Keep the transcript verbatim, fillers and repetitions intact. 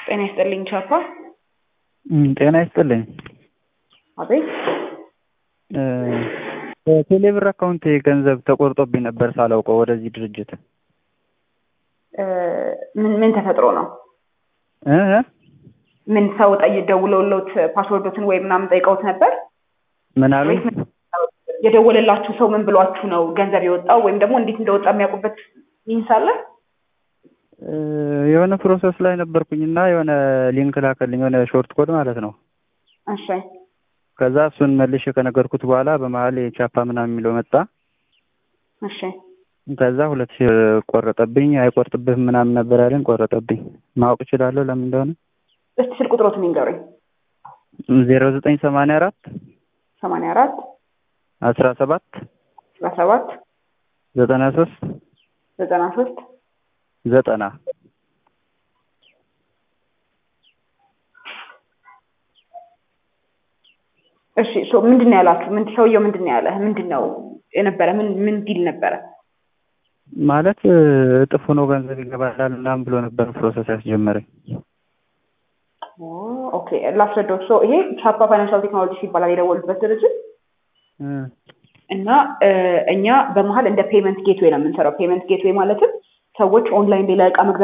ጤና ይስጥልኝ ቻፓ። ጤና ይስጥልኝ። አቤት። በቴሌብር አካውንት ገንዘብ ተቆርጦብኝ ነበር ሳላውቀው ወደዚህ ድርጅት። ምን ምን ተፈጥሮ ነው? እ ምን ሰው ጠይ ደውለውልዎት ፓስወርዶትን ወይ ምናምን ጠይቀውት ነበር? ምን አሉ? የደወለላችሁ ሰው ምን ብሏችሁ ነው ገንዘብ የወጣው ወይም ደግሞ እንዴት እንደወጣ የሚያውቁበት ሚንስ አለ? የሆነ ፕሮሰስ ላይ ነበርኩኝና የሆነ ሊንክ ላከልኝ፣ የሆነ ሾርት ኮድ ማለት ነው። እሺ። ከዛ እሱን መልሼ ከነገርኩት በኋላ በመሀል የቻፓ ምናምን የሚለው መጣ። እሺ። ከዛ ሁለት ሺህ ቆረጠብኝ። አይቆርጥብህም ምናምን ነበር ያለኝ፣ ቆረጠብኝ። ማወቅ እችላለሁ ለምን እንደሆነ? እስቲ ስልክ ቁጥሮትን ይንገሩኝ። ዜሮ ዘጠኝ ሰማንያ አራት ሰማንያ አራት አስራ ሰባት አስራ ሰባት ዘጠና ሶስት ዘጠና ሶስት ዘጠና እሺ። ሶ ምንድነው ያላችሁ? ምን ሰውየው ምንድነው ያለ? ምንድነው የነበረ? ምን ምን ዲል ነበረ? ማለት እጥፍ ሆኖ ገንዘብ ይገባላል ምናምን ብሎ ነበር ፕሮሰስ ያስጀመረኝ። ኦ ኦኬ። ላስረዳው። ሶ ይሄ ቻፓ ፋይናንሻል ቴክኖሎጂስ ይባላል የደወሉበት ድርጅት እና እኛ በመሀል እንደ ፔመንት ጌትዌይ ነው የምንሰራው። ፔመንት ጌትዌይ ማለትም ሰዎች ኦንላይን ሌላ እቃ